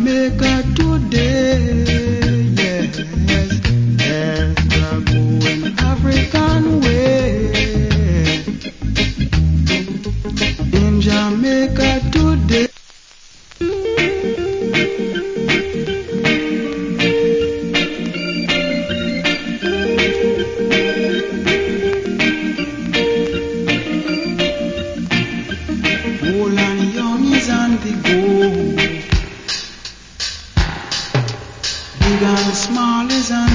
Jamaica today, yes, yes, we're going African way. In Jamaica today. Old and young is on the go. Big and small is on